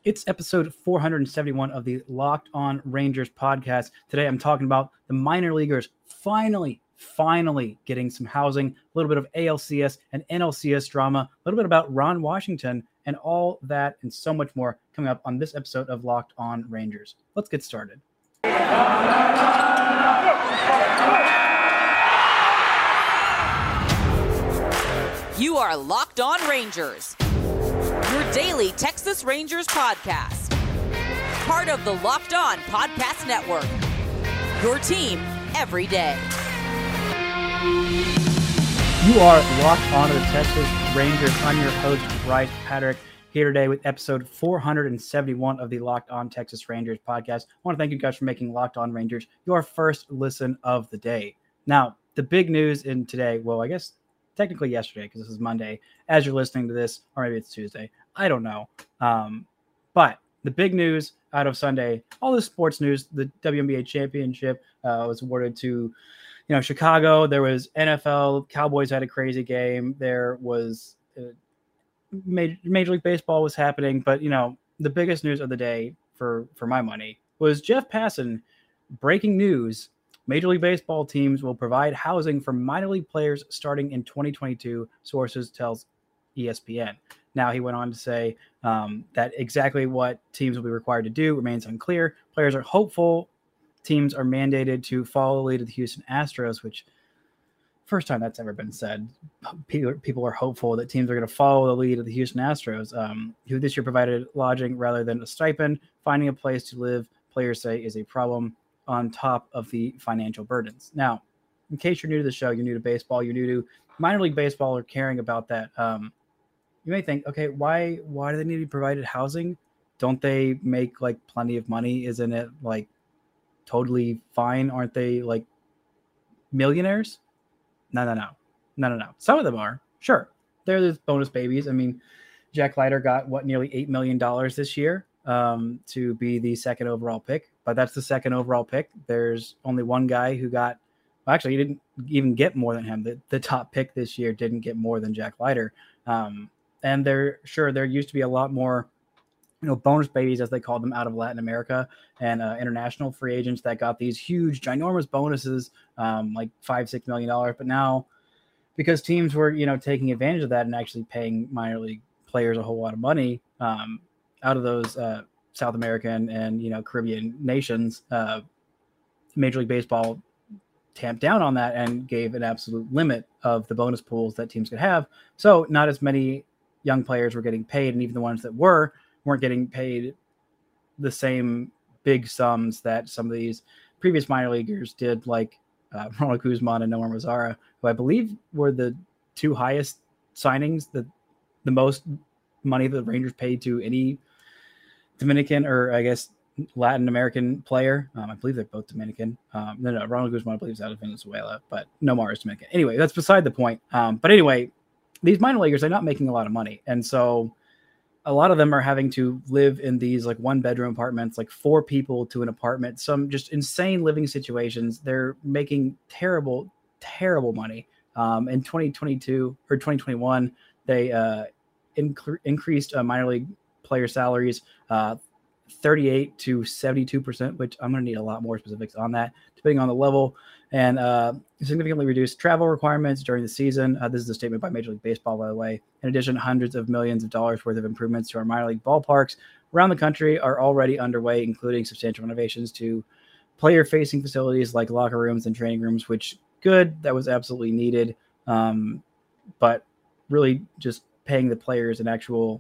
It's episode 471 of the Locked On Rangers podcast. Today I'm talking about the minor leaguers finally getting some housing, a little bit of ALCS and NLCS drama, a little bit about Ron Washington, and all that and so much more coming up on this episode of Locked On Rangers. Let's get started. You are Locked On Rangers, your daily Texas Rangers podcast. Part of the Locked On Podcast Network, your team every day. You are locked on to the Texas Rangers. I'm your host, Bryce Patrick, here today with episode 471 of the Locked On Texas Rangers podcast. I want to thank you guys for making Locked On Rangers your first listen of the day. Now, the big news in today, well, I guess technically yesterday, because this is Monday, as you're listening to this, or maybe it's Tuesday. I don't know. But the big news out of Sunday, all the sports news, the WNBA championship was awarded to, Chicago. There was NFL. Cowboys had a crazy game. There was Major League Baseball was happening. But, the biggest news of the day for my money was Jeff Passan breaking news. Major League Baseball teams will provide housing for minor league players starting in 2022, sources tells ESPN. Now, he went on to say that exactly what teams will be required to do remains unclear. Players are hopeful. Teams are mandated to follow the lead of the Houston Astros, which first time that's ever been said. People are hopeful that teams are going to follow the lead of the Houston Astros, who this year provided lodging rather than a stipend. Finding a place to live, players say, is a problem on top of the financial burdens. Now, in case you're new to the show, you're new to baseball, you're new to minor league baseball or caring about that, you may think, okay, why do they need to be provided housing? Don't they make plenty of money? Isn't it totally fine? Aren't they millionaires? No. Some of them are, sure. They're the bonus babies. I mean, Jack Leiter got nearly $8 million this year to be the second overall pick, but that's the second overall pick. There's only one guy who got, well, actually, he didn't even get more than him. The top pick this year didn't get more than Jack Leiter. And there used to be a lot more, bonus babies, as they called them, out of Latin America and international free agents that got these huge, ginormous bonuses, $5-6 million. But now, because teams were, taking advantage of that and actually paying minor league players a whole lot of money out of those South American and, Caribbean nations, Major League Baseball tamped down on that and gave an absolute limit of the bonus pools that teams could have. So not as many young players were getting paid, and even the ones that weren't getting paid the same big sums that some of these previous minor leaguers did, like Ronald Guzman and Nomar Mazara, who I believe were the two highest signings, the most money that the Rangers paid to any Dominican or I guess Latin American player. I believe they're both Dominican. No, Ronald Guzman I believe is out of Venezuela, but Nomar is Dominican. Anyway, that's beside the point. But anyway, these minor leaguers, they're not making a lot of money. And so a lot of them are having to live in these one bedroom apartments, 4 people to an apartment, some just insane living situations. They're making terrible money. In 2022 or 2021, they increased minor league player salaries 38 to 72%, which I'm going to need a lot more specifics on that, depending on the level, and significantly reduced travel requirements during the season. This is a statement by Major League Baseball, by the way. In addition, hundreds of millions of dollars worth of improvements to our minor league ballparks around the country are already underway, including substantial renovations to player-facing facilities like locker rooms and training rooms, which good, that was absolutely needed. But really just paying the players an actual,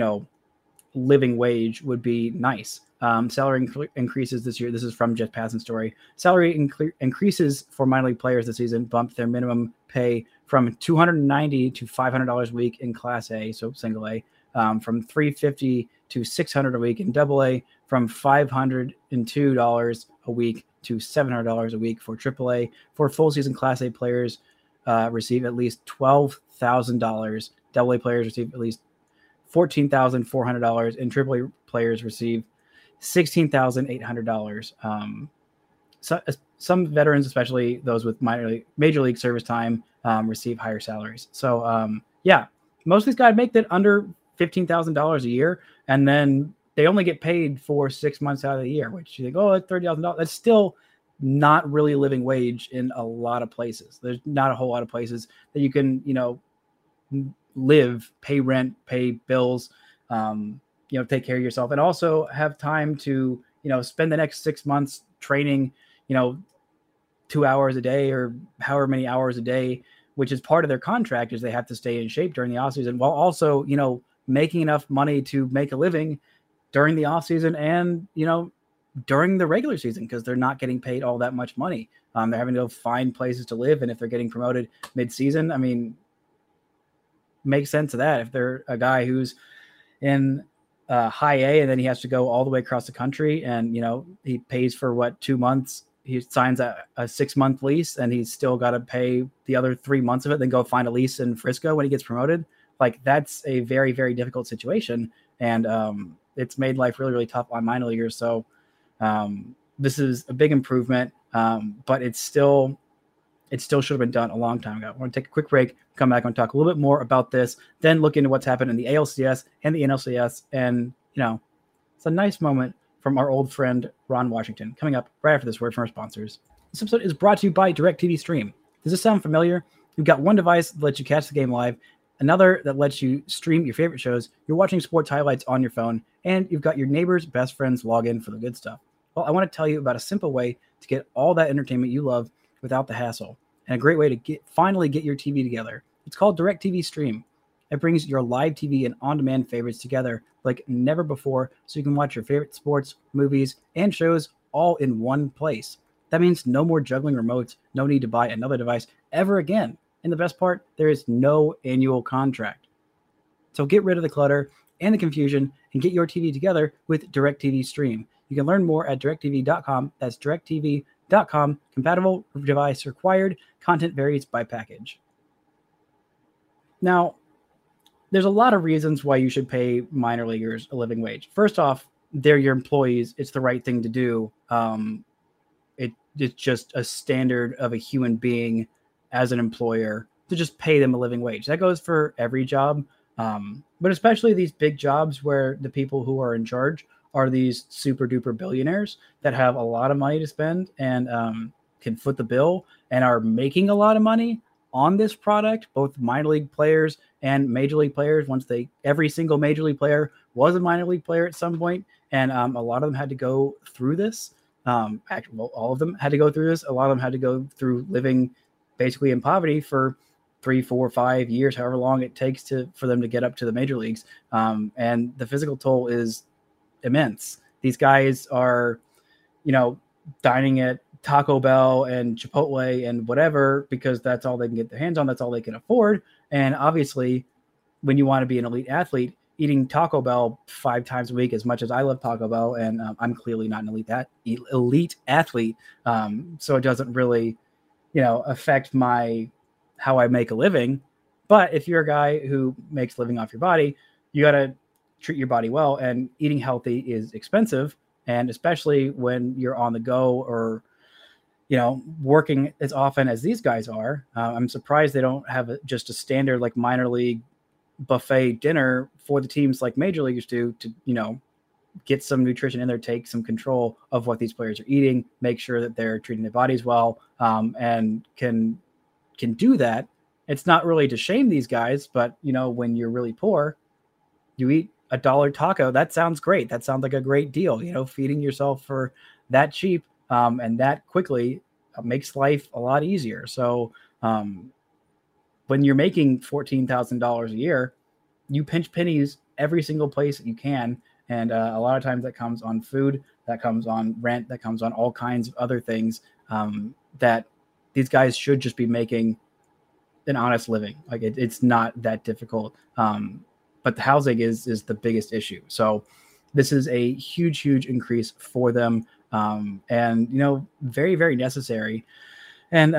living wage would be nice. Salary increases this year. This is from Jeff Passan's story. Salary increases for minor league players this season bumped their minimum pay from $290 to $500 a week in Class A, so single A, from $350 to $600 a week in Double A, from $502 a week to $700 a week for Triple A. For full season Class A players, receive at least $12,000. Double A players receive at least $14,400, and AAA players receive $16,800. Some veterans, especially those with major league service time, receive higher salaries. So, most of these guys make that under $15,000 a year, and then they only get paid for 6 months out of the year, which you think, oh, that's $30,000. That's still not really a living wage in a lot of places. There's not a whole lot of places that you can, live, pay rent, pay bills, take care of yourself, and also have time to, spend the next 6 months training, 2 hours a day or however many hours a day, which is part of their contract, is they have to stay in shape during the off season, while also, making enough money to make a living during the off season and, during the regular season, because they're not getting paid all that much money. They're having to go find places to live. And if they're getting promoted mid-season, I mean, makes sense of that. If they're a guy who's in high A and then he has to go all the way across the country and, he pays for 2 months, he signs a 6-month lease and he's still got to pay the other 3 months of it, then go find a lease in Frisco when he gets promoted. Like, that's a very, very difficult situation. And it's made life really, really tough on minor leaguers. So this is a big improvement, but it still should have been done a long time ago. I want to take a quick break, come back and talk a little bit more about this, then look into what's happened in the ALCS and the NLCS. And, it's a nice moment from our old friend, Ron Washington, coming up right after this word from our sponsors. This episode is brought to you by DirecTV Stream. Does this sound familiar? You've got one device that lets you catch the game live, another that lets you stream your favorite shows, you're watching sports highlights on your phone, and you've got your neighbor's best friend's login for the good stuff. Well, I want to tell you about a simple way to get all that entertainment you love without the hassle, and a great way to finally get your TV together. It's called DirecTV Stream. It brings your live TV and on-demand favorites together like never before, so you can watch your favorite sports, movies, and shows all in one place. That means no more juggling remotes, no need to buy another device ever again. And the best part, there is no annual contract. So get rid of the clutter and the confusion and get your TV together with DirecTV Stream. You can learn more at directv.com. That's directv.com. Compatible device required. Content varies by package. Now, there's a lot of reasons why you should pay minor leaguers a living wage. First off, they're your employees. It's the right thing to do. It's just a standard of a human being as an employer to just pay them a living wage. That goes for every job, but especially these big jobs where the people who are in charge are these super duper billionaires that have a lot of money to spend and can foot the bill and are making a lot of money on this product, both minor league players and major league players. Every single major league player was a minor league player at some point, and a lot of them had to go through this. All of them had to go through this. A lot of them had to go through living basically in poverty for 3, 4, 5 years, however long it takes for them to get up to the major leagues. And the physical toll is immense. These guys are, dining at Taco Bell and Chipotle and whatever, because that's all they can get their hands on. That's all they can afford. And obviously, when you want to be an elite athlete, eating Taco Bell 5 times a week, as much as I love Taco Bell, and I'm clearly not an elite athlete, so it doesn't really, affect how I make a living. But if you're a guy who makes a living off your body, you got to treat your body well, and eating healthy is expensive. And especially when you're on the go or, working as often as these guys are, I'm surprised they don't have just a standard like minor league buffet dinner for the teams like major leaguers do to, get some nutrition in there, take some control of what these players are eating, make sure that they're treating their bodies well, and can do that. It's not really to shame these guys, but when you're really poor, you eat $1 taco. That sounds great. That sounds like a great deal. Feeding yourself for that cheap and that quickly makes life a lot easier. So when you're making $14,000 a year, you pinch pennies every single place that you can. And a lot of times that comes on food, that comes on rent, that comes on all kinds of other things that these guys should just be making an honest living. Like it's not that difficult. But the housing is the biggest issue. So this is a huge, huge increase for them. And, very, very necessary. And,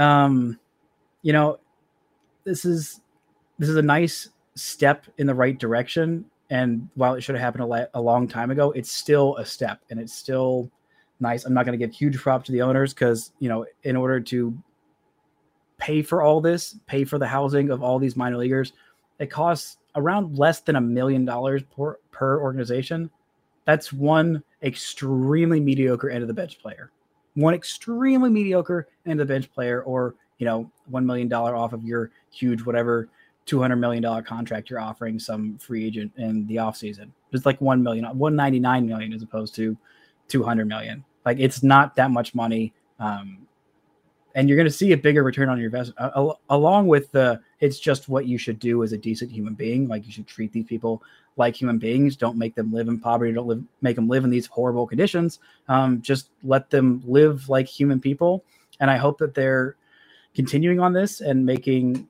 this is a nice step in the right direction. And while it should have happened a long time ago, it's still a step and it's still nice. I'm not going to give huge props to the owners because, in order to pay for all this, pay for the housing of all these minor leaguers, it costs around less than $1 million per organization. That's one extremely mediocre end of the bench player. One extremely mediocre end of the bench player, or, $1 million off of your huge, whatever, $200 million contract you're offering some free agent in the offseason. It's like $1 million, $199 million as opposed to $200 million. Like, it's not that much money. And you're going to see a bigger return on your investment, along with it's just what you should do as a decent human being. Like, you should treat these people like human beings. Don't make them live in poverty. Make them live in these horrible conditions. Just let them live like human people. And I hope that they're continuing on this and making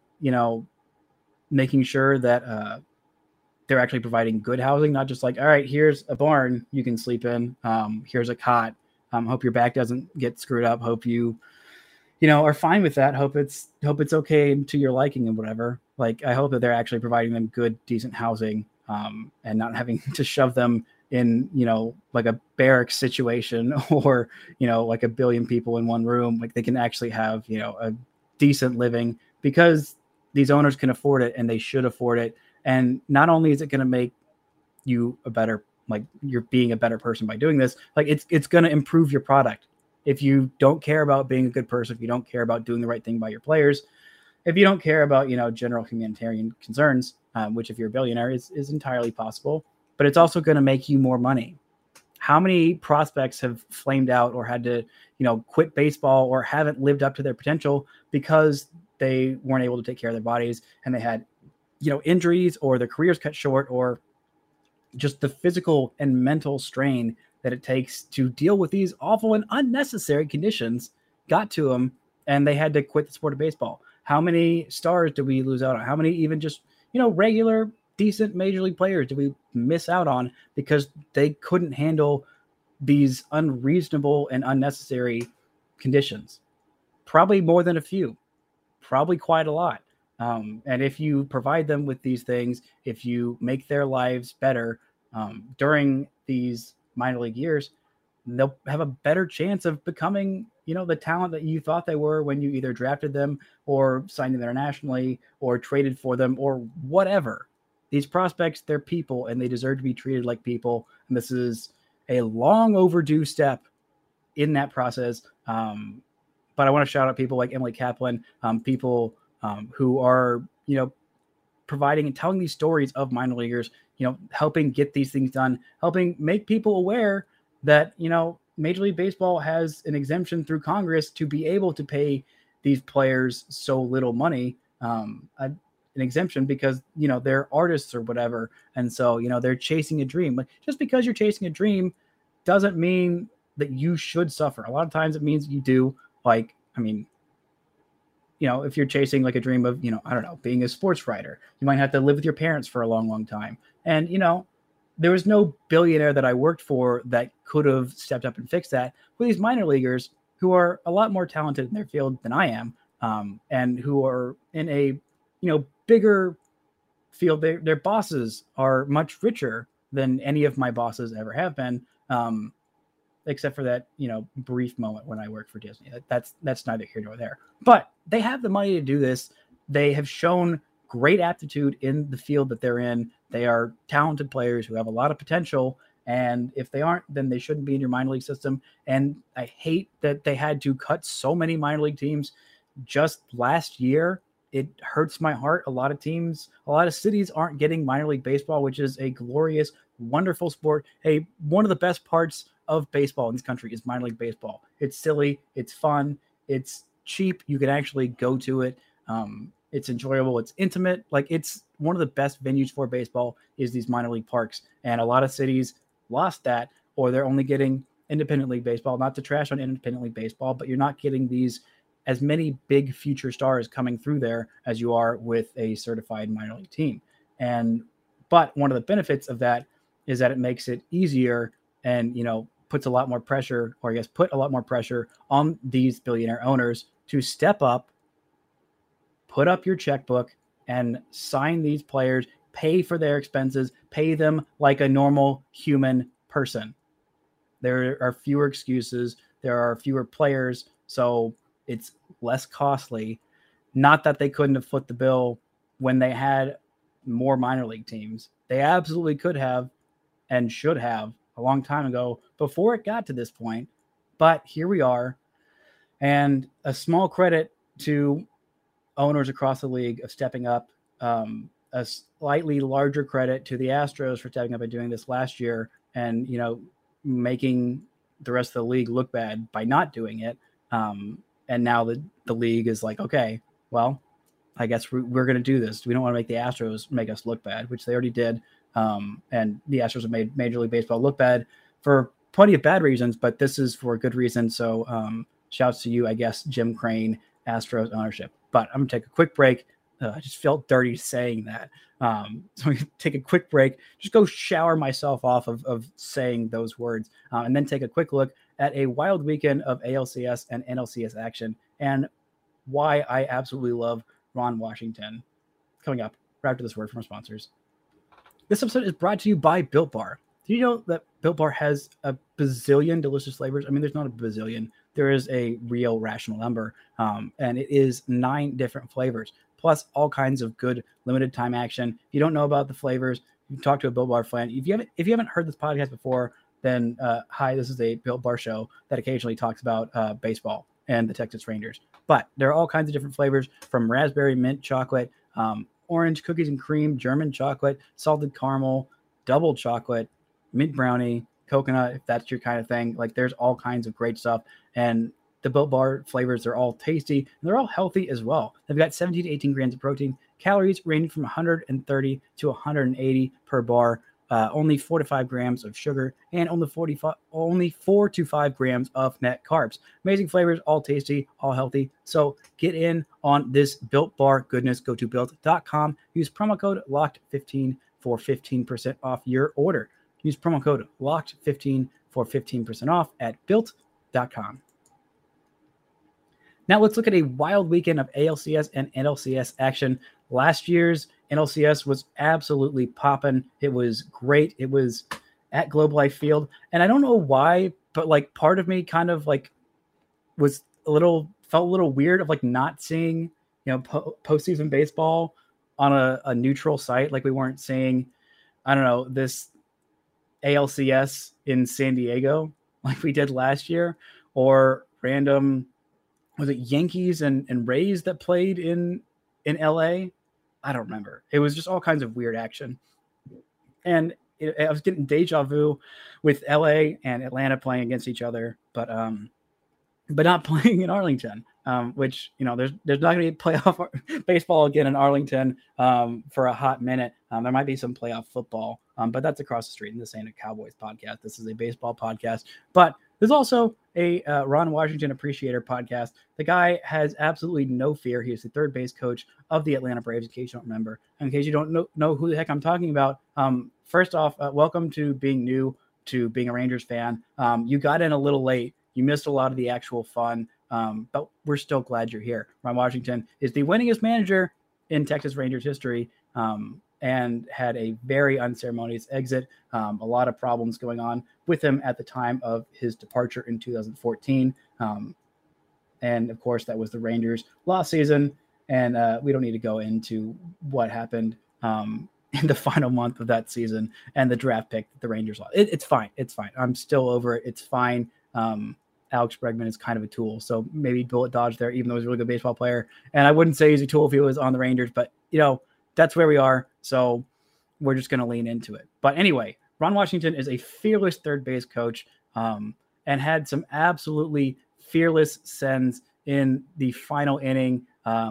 sure that they're actually providing good housing, not just like, all right, here's a barn you can sleep in. Here's a cot. Hope your back doesn't get screwed up. Hope you are fine with that. Hope it's okay to your liking and whatever. Like, I hope that they're actually providing them good, decent housing, and not having to shove them in, like a barracks situation or, like a billion people in one room. Like, they can actually have, a decent living, because these owners can afford it and they should afford it. And not only is it going to make you you're being a better person by doing this, like, it's going to improve your product. If you don't care about being a good person, if you don't care about doing the right thing by your players, if you don't care about, general humanitarian concerns, which if you're a billionaire is entirely possible, but it's also going to make you more money. How many prospects have flamed out or had to, quit baseball or haven't lived up to their potential because they weren't able to take care of their bodies and they had, injuries, or their careers cut short, or just the physical and mental strain that it takes to deal with these awful and unnecessary conditions got to them, and they had to quit the sport of baseball. How many stars do we lose out on? How many even just, regular, decent major league players do we miss out on because they couldn't handle these unreasonable and unnecessary conditions? Probably more than a few, probably quite a lot. And if you provide them with these things, if you make their lives better during these minor league years, they'll have a better chance of becoming, the talent that you thought they were when you either drafted them or signed them internationally or traded for them or whatever. These prospects, they're people, and they deserve to be treated like people. And this is a long overdue step in that process. But I want to shout out people like Emily Kaplan, people who are, providing and telling these stories of minor leaguers, helping get these things done, helping make people aware that, Major League Baseball has an exemption through Congress to be able to pay these players so little money, an exemption because, they're artists or whatever. And so, they're chasing a dream. Like, just because you're chasing a dream doesn't mean that you should suffer. A lot of times it means you do. Like, if you're chasing like a dream of, I don't know, being a sports writer, you might have to live with your parents for a long, long time. And, there was no billionaire that I worked for that could have stepped up and fixed that. With these minor leaguers who are a lot more talented in their field than I am, and who are in a, bigger field, their bosses are much richer than any of my bosses ever have been. Except for that, brief moment when I worked for Disney. That's neither here nor there. But they have the money to do this. They have shown great aptitude in the field that they're in. They are talented players who have a lot of potential. And if they aren't, then they shouldn't be in your minor league system. And I hate that they had to cut so many minor league teams just last year. It hurts my heart. A lot of teams, a lot of cities aren't getting minor league baseball, which is a glorious, wonderful sport. Hey, one of the best parts of baseball in this country is minor league baseball. It's silly. It's fun. It's cheap. You can actually go to it. It's enjoyable. It's intimate. Like, it's one of the best venues for baseball is these minor league parks. And a lot of cities lost that, or they're only getting independent league baseball, not to trash on independent league baseball, but you're not getting these as many big future stars coming through there as you are with a certified minor league team. But one of the benefits of that is that it makes it easier and, puts a lot more pressure, or I guess put a lot more pressure on these billionaire owners to step up, put up your checkbook, and sign these players, pay for their expenses, pay them like a normal human person. There are fewer excuses. There are fewer players. So it's less costly. Not that they couldn't have foot the bill when they had more minor league teams. They absolutely could have and should have a long time ago before it got to this point. But here we are. And a small credit to owners across the league of stepping up. A slightly larger credit to the Astros for stepping up and doing this last year and, making the rest of the league look bad by not doing it. And now the league is like, okay, well, I guess we're going to do this. We don't want to make the Astros make us look bad, which they already did. And the Astros have made Major League Baseball look bad for plenty of bad reasons, but this is for a good reason. So shouts to you, I guess, Jim Crane, Astros ownership. But I'm going to take a quick break. I just felt dirty saying that. So we can take a quick break, just go shower myself off of saying those words, and then take a quick look at a wild weekend of ALCS and NLCS action and why I absolutely love Ron Washington. Coming up right after this word from our sponsors. This episode is brought to you by Built Bar. Do you know that Built Bar has a bazillion delicious flavors? I mean, there's not a bazillion. There is a real rational number, and it is 9 different flavors, plus all kinds of good limited time action. If you don't know about the flavors, you can talk to a Built Bar fan. If you haven't heard this podcast before, then hi, this is a Built Bar show that occasionally talks about baseball and the Texas Rangers. But there are all kinds of different flavors, from raspberry mint chocolate, orange cookies and cream, German chocolate, salted caramel, double chocolate, mint brownie, coconut, if that's your kind of thing. Like, there's all kinds of great stuff. And the Built Bar flavors, they're all tasty and they're all healthy as well. They've got 17 to 18 grams of protein, calories ranging from 130 to 180 per bar, only 4 to 5 grams of sugar, and only 4 to 5 grams of net carbs. Amazing flavors, all tasty, all healthy. So get in on this Built Bar goodness. Go to built.com. Use promo code LOCKED15 for 15% off your order. Use promo code LOCKED15 for 15% off at built.com. Now let's look at a wild weekend of ALCS and NLCS action. Last year's NLCS was absolutely popping. It was great. It was at Globe Life Field. And I don't know why, but like part of me kind of like felt a little weird of like not seeing, postseason baseball on a neutral site. Like we weren't seeing, I don't know, this ALCS in San Diego like we did last year, or random, was it Yankees and Rays that played in LA? I don't remember. It was just all kinds of weird action. And I was getting deja vu with LA and Atlanta playing against each other, but not playing in Arlington, which, there's not going to be playoff baseball again in Arlington for a hot minute. There might be some playoff football, but that's across the street. And this ain't a Cowboys podcast. This is a baseball podcast. But there's also a Ron Washington Appreciator podcast. The guy has absolutely no fear. He is the third base coach of the Atlanta Braves, in case you don't remember. And in case you don't know who the heck I'm talking about, first off, welcome to being new to being a Rangers fan. You got in a little late. You missed a lot of the actual fun, but we're still glad you're here. Ron Washington is the winningest manager in Texas Rangers history, and had a very unceremonious exit. A lot of problems going on with him at the time of his departure in 2014. And of course, that was the Rangers' lost season. And we don't need to go into what happened in the final month of that season and the draft pick that the Rangers lost. It's fine. It's fine. I'm still over it. It's fine. Alex Bregman is kind of a tool. So maybe bullet dodge there, even though he's a really good baseball player. And I wouldn't say he's a tool if he was on the Rangers, but that's where we are. So we're just going to lean into it. But anyway, Ron Washington is a fearless third base coach, and had some absolutely fearless sends in the final innings,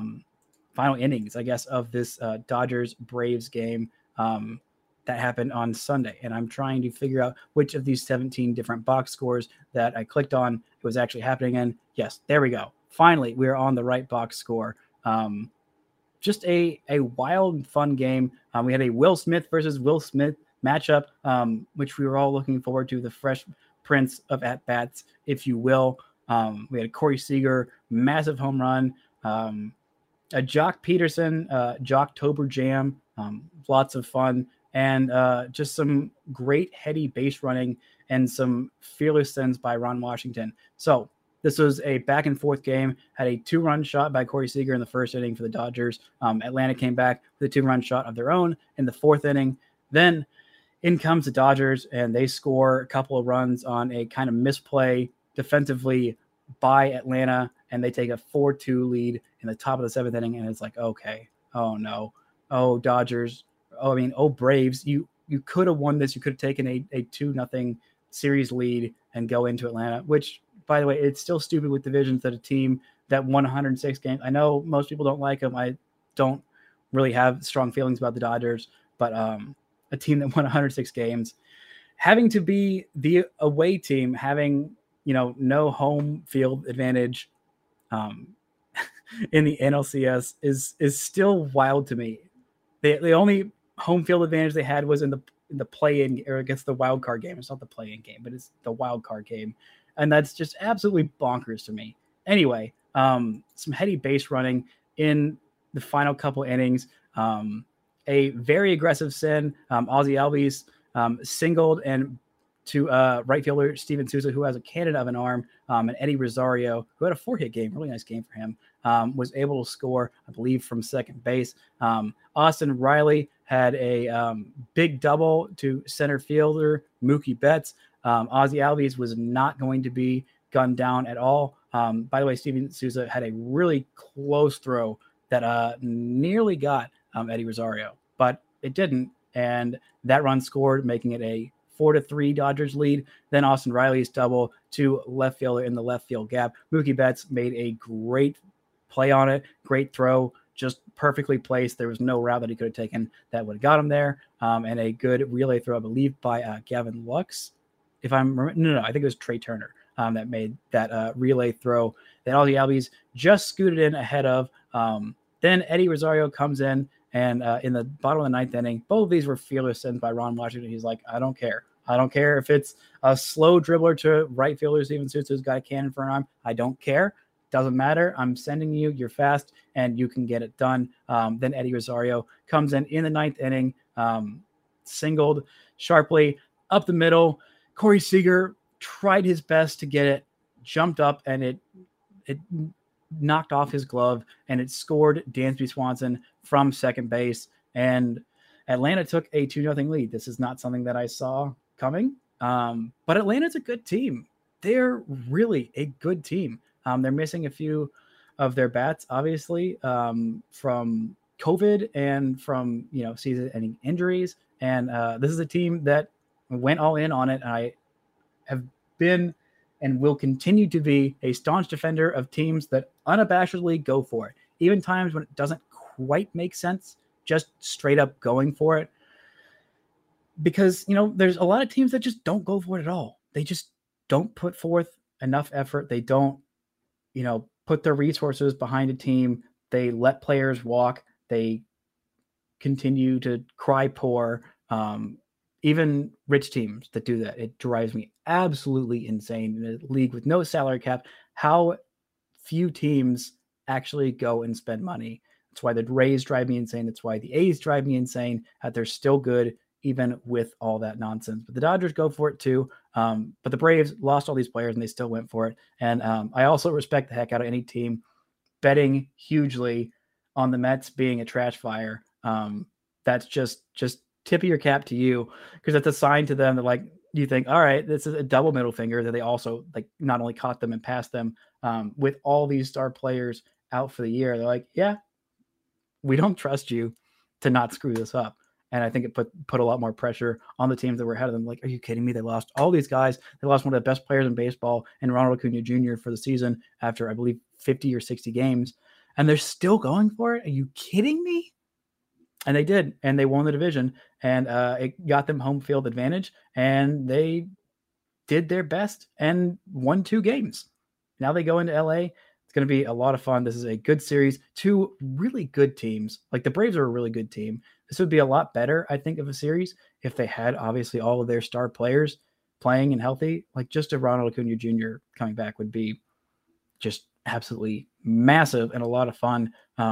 I guess, of this Dodgers Braves game that happened on Sunday. And I'm trying to figure out which of these 17 different box scores that I clicked on was actually happening in. Yes, there we go. Finally, we're on the right box score. Just a wild and fun game. We had a Will Smith versus Will Smith matchup, which we were all looking forward to, the Fresh Prince of at-bats, if you will. We had a Corey Seager, massive home run, a Jock Peterson, Jocktober jam, lots of fun, and just some great heady base running and some fearless sends by Ron Washington. So this was a back and forth game, had a 2-run shot by Corey Seager in the first inning for the Dodgers. Atlanta came back with a 2-run shot of their own in the 4th inning. Then in comes the Dodgers, and they score a couple of runs on a kind of misplay defensively by Atlanta, and they take a 4-2 lead in the top of the 7th inning, and it's like, okay, oh no, oh Dodgers, oh Braves, you could have won this. You could have taken a 2-0 series lead and go into Atlanta, which, by the way, it's still stupid with divisions that a team that won 106 games. I know most people don't like them. I don't really have strong feelings about the Dodgers, but a team that won 106 games, having to be the away team, having, no home field advantage in the NLCS is still wild to me. The only home field advantage they had was in the play-in, or against the wild card game. It's not the play-in game, but it's the wild card game. And that's just absolutely bonkers to me. Anyway, some heady base running in the final couple innings. A very aggressive Sin. Ozzie Albies singled and to right fielder Steven Souza, who has a cannon of an arm, and Eddie Rosario, who had a 4-hit game, really nice game for him, was able to score, I believe, from second base. Austin Riley had a big double to center fielder Mookie Betts. Ozzie Albies was not going to be gunned down at all. By the way, Steven Souza had a really close throw that nearly got Eddie Rosario, but it didn't, and that run scored, making it a 4-3 Dodgers lead. Then Austin Riley's double to left fielder in the left field gap. Mookie Betts made a great play on it, great throw, just perfectly placed. There was no route that he could have taken that would have got him there, and a good relay throw, I believe, by Gavin Lux. If I'm no, I think it was Trey Turner that made that relay throw that Ozzie Albies just scooted in ahead of. Then Eddie Rosario comes in, and in the bottom of the 9th inning, both of these were fielder sent by Ron Washington. He's like, I don't care. I don't care if it's a slow dribbler to right fielder Steven Souza who's got a cannon for an arm. I don't care. Doesn't matter. I'm sending you. You're fast, and you can get it done. Then Eddie Rosario comes in the 9th inning, singled sharply up the middle. Corey Seager tried his best to get it, jumped up, and it knocked off his glove, and it scored Dansby Swanson from second base. And Atlanta took a 2-0 lead. This is not something that I saw coming, but Atlanta's a good team. They're really a good team. They're missing a few of their bats, obviously, from COVID and from season-ending injuries. And this is a team that went all in on it. And I have been and will continue to be a staunch defender of teams that unabashedly go for it, even times when it doesn't quite make sense, just straight up going for it. Because, there's a lot of teams that just don't go for it at all. They just don't put forth enough effort. They don't, put their resources behind a team. They let players walk. They continue to cry poor. Even rich teams that do that, it drives me absolutely insane. In a league with no salary cap, how few teams actually go and spend money. That's why the Rays drive me insane. That's why the A's drive me insane. That they're still good even with all that nonsense. But the Dodgers go for it too. But the Braves lost all these players and they still went for it. And I also respect the heck out of any team betting hugely on the Mets being a trash fire. That's just tip of your cap to you, because that's a sign to them that you think, all right, this is a double middle finger, that they also not only caught them and passed them with all these star players out for the year. They're like, yeah, we don't trust you to not screw this up. And I think it put a lot more pressure on the teams that were ahead of them. Like, are you kidding me? They lost all these guys. They lost one of the best players in baseball and Ronald Acuna Jr. for the season after, I believe, 50 or 60 games. And they're still going for it? Are you kidding me? And they did. And they won the division. And it got them home field advantage. And they did their best and won 2 games. Now they go into LA. It's going to be a lot of fun. This is a good series. 2 really good teams. Like, the Braves are a really good team. This would be a lot better, I think, of a series if they had obviously all of their star players playing and healthy. Like, just a Ronald Acuna Jr. coming back would be just absolutely massive and a lot of fun.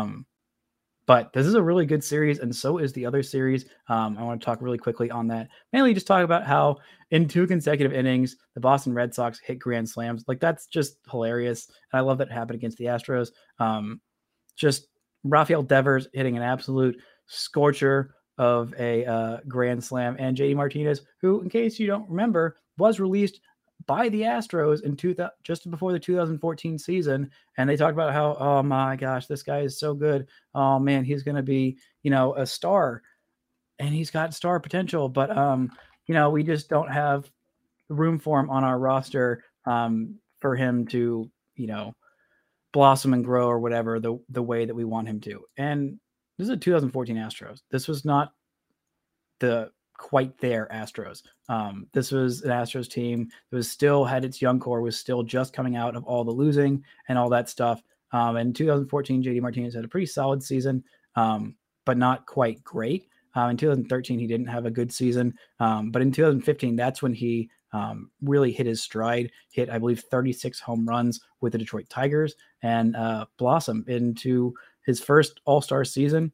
But this is a really good series, and so is the other series. I want to talk really quickly on that. Mainly just talk about how in 2 consecutive innings, the Boston Red Sox hit grand slams. Like, that's just hilarious. And I love that it happened against the Astros. Just Rafael Devers hitting an absolute scorcher of a grand slam. And JD Martinez, who, in case you don't remember, was released by the Astros in just before the 2014 season. And they talked about how, oh my gosh, this guy is so good. Oh man, he's going to be, a star, and he's got star potential, but we just don't have room for him on our roster for him to, blossom and grow or whatever the way that we want him to. And this is a 2014 Astros. This was not the quite there Astros. This was an Astros team that was still had its young core, was still just coming out of all the losing and all that stuff. In 2014, JD Martinez had a pretty solid season, but not quite great. In 2013, he didn't have a good season. But in 2015, that's when he really hit his stride, hit, I believe, 36 home runs with the Detroit Tigers, and blossomed into his first All-Star season.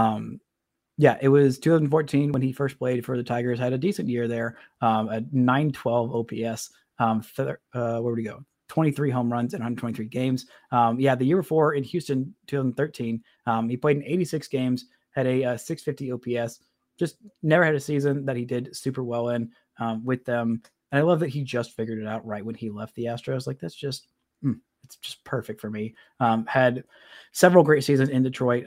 It was 2014 when he first played for the Tigers, had a decent year there, a 912 OPS. Where would he go? 23 home runs in 123 games. The year before in Houston, 2013, he played in 86 games, had a 650 OPS, just never had a season that he did super well in with them. And I love that he just figured it out right when he left the Astros. Like, that's just, it's just perfect for me. Had several great seasons in Detroit,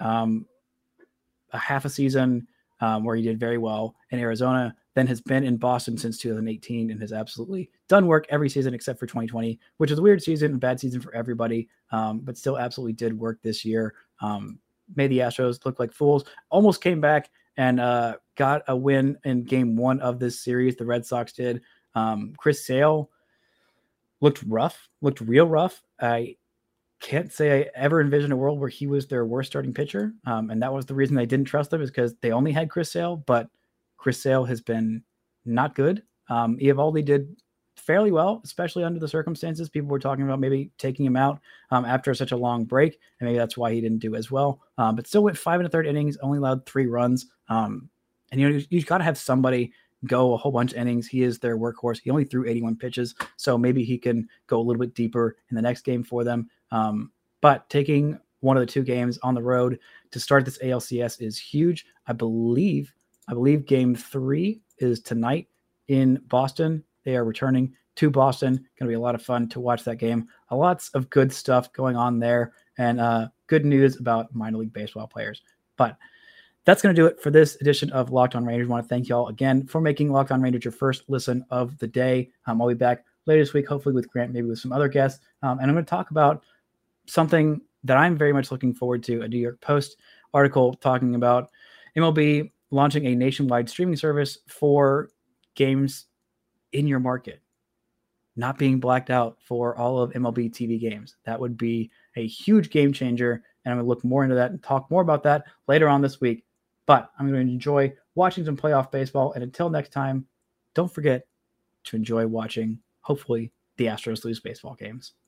a half a season where he did very well in Arizona, then has been in Boston since 2018 and has absolutely done work every season except for 2020, which is a weird season, a bad season for everybody, but still absolutely did work this year. Made the Astros look like fools, almost came back and got a win in game 1 of this series. The Red Sox did. Chris Sale looked real rough. I can't say I ever envisioned a world where he was their worst starting pitcher. And that was the reason they didn't trust him, is because they only had Chris Sale, but Chris Sale has been not good. Eovaldi did fairly well, especially under the circumstances. People were talking about maybe taking him out after such a long break, and maybe that's why he didn't do as well. But still went 5 1/3 innings, only allowed 3 runs. And you've got to have somebody go a whole bunch of innings. He is their workhorse. He only threw 81 pitches, so maybe he can go a little bit deeper in the next game for them. But taking one of the 2 games on the road to start this ALCS is huge. I believe game 3 is tonight in Boston. They are returning to Boston. Going to be a lot of fun to watch that game. Lots of good stuff going on there, and good news about minor league baseball players. But that's going to do it for this edition of Locked On Rangers. I want to thank you all again for making Locked On Rangers your first listen of the day. I'll be back later this week, hopefully with Grant, maybe with some other guests. And I'm going to talk about something that I'm very much looking forward to, a New York Post article talking about MLB launching a nationwide streaming service for games in your market, not being blacked out for all of MLB TV games. That would be a huge game changer, and I'm going to look more into that and talk more about that later on this week. But I'm going to enjoy watching some playoff baseball, and until next time, don't forget to enjoy watching, hopefully, the Astros lose baseball games.